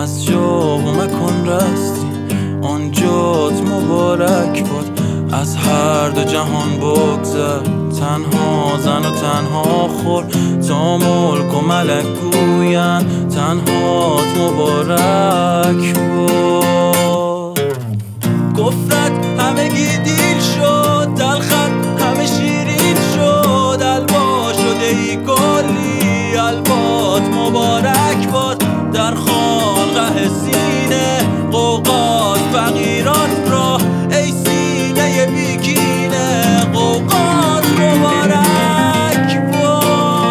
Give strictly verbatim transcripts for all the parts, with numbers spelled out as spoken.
از جا و مکن رستی، آنجات مبارک باد. از هر دو جهان بگذر، تنها زن و تنها خور، تا ملک و ملک گوین تنهات مبارک باد. گفرت همگی دیل شد، تلخت همه شیرین شد، الوا شده ای کلی، البات مبارک باد. در خانقه سینه قوقات فقیران را، ای سینه بیکینه قوقات مبارک باد.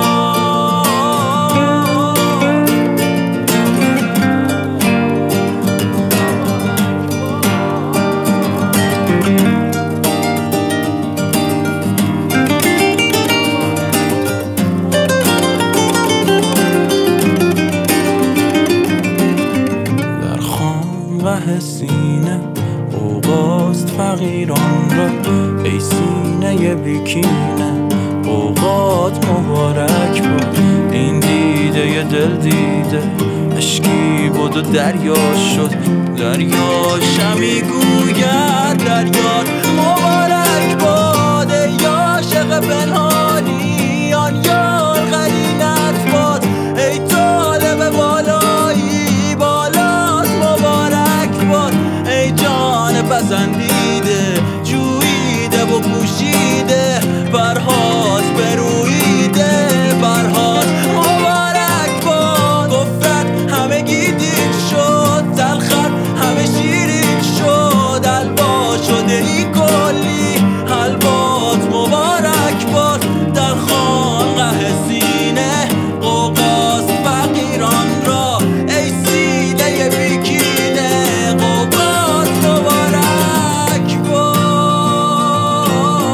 ره سینه اوقاست فقیران را، ای سینه بیکینه اوقات مبارک باد. این دیده ی دل دیده اشکی بود و دریا شد، دریا شمی گوید دریات مبارک باد. ای عاشق پنهانی آن یار قرینت باد، ای طالب بالایی بالات مبارک باد. ای جان پسندیده جوییده و پوشیده، برهات بروییده برهات مبارک باد. گفرت همگی دیر شد، تلخت همه شیرین شد، الوا شده ای کلی، الوات مبارک باد. در خانقه سینه قوقاست فقیران را، ای سینه بیکینه قوقات مبارک باد.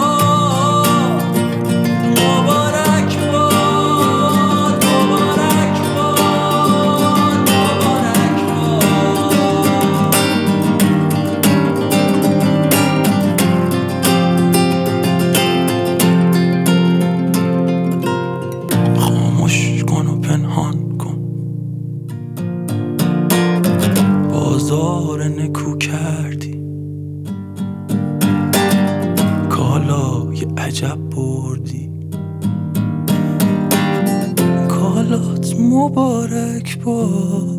مبارک باد مبارک باد مبارک باد. خاموش کن و پنهان کن، بازار نکو کردی، کالای عجب بردی، کالات مبارک باد.